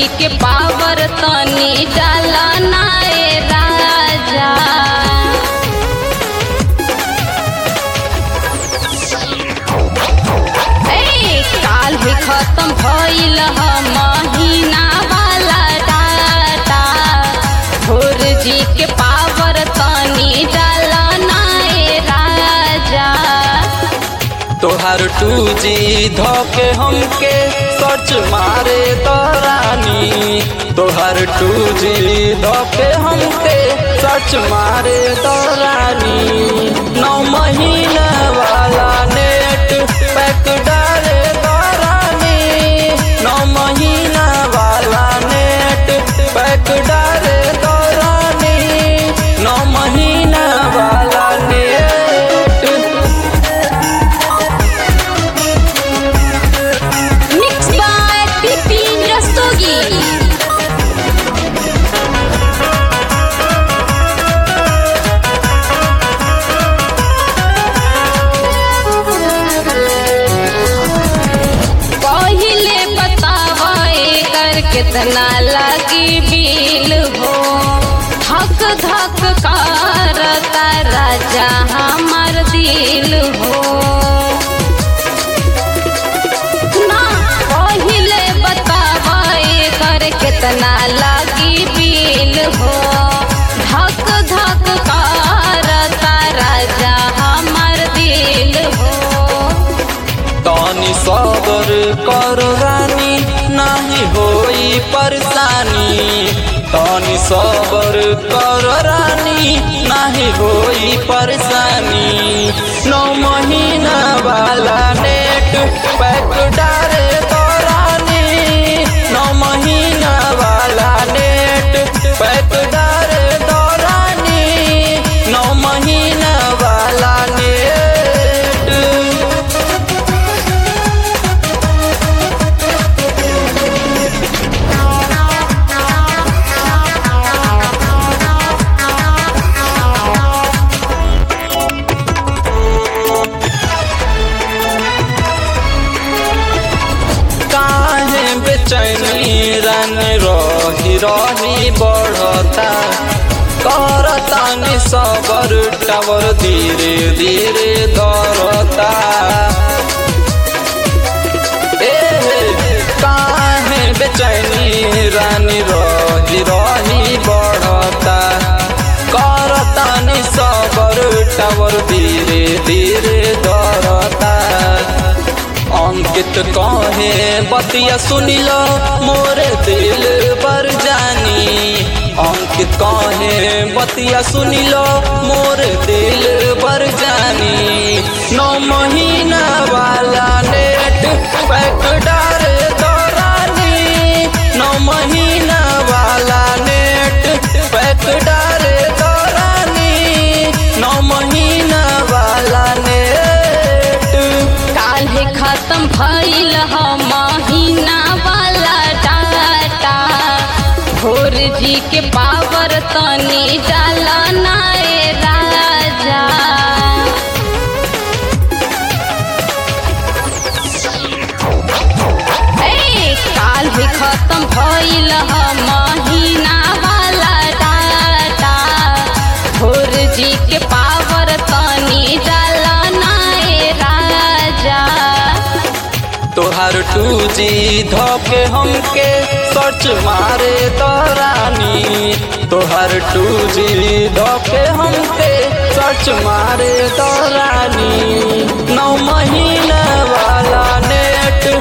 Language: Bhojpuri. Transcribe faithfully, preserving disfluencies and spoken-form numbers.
के पावर तनी डाला नाए राजा। ए काल भी खत्म भइल महीना वाला डाटा, फोर जी के पावर तनी डाला नाए राजा। तोहार टू जी धोके हमके सर्च मारे दरानी, तोहार टू जी धोके हमके सर्च मारे दरानी। नौ महीना वाला नेट पैक डाले दरानी, नौ महीना वाला नेट पैक डाले दरानी, नौ महीना वाला नेट। कितना लगी बिल हो, धक धक करता राजा हमार दिल हो। ना पहिले बतावे कर कितना लगी बिल हो, धक धक करता राजा हमार दिल हो। तनी सबर कर रानी नाही होई परेशानी, तनी सबर कर रानी नाही होई परेशानी। नौ महीना वाला नेट पैक डाले दरानी, नौ महीना वाला नेट पैक डाले दरानी, नौ महीना वाला नेट। बेचैनी रन रही रही बढ़ता, करतानी सबर टावर धीरे धीरे धरता। ए काहे बेचैनी रानी रही रही बढ़ता, करतानी सबर टावर धीरे धीरे धरता। अंकित कहे बतिया सुनिलो मोरे दिल पर जानी, अंकित कहे बतिया सुनिलो मोरे दिल पर जानी। नौ महीना वाला नेट पैक डाले दरानी, नौ महीना वाला नेट पैक डाले दरानी, नौ महीना वाला नेट। काल ही खत्म भइल महीना वाला डाटा, फोर जी के पावर तनी डाला नाए राजा। ए काल ही खत्म भइल महीना वाला डाटा, फोर जी के पावर तनी डाला नाए राजा। तोहार टू जी धोके हमके सर्च मारे दरानी, तोहार टू जी धोके हमके सर्च मारे दरानी। नौ महीना वाला नेट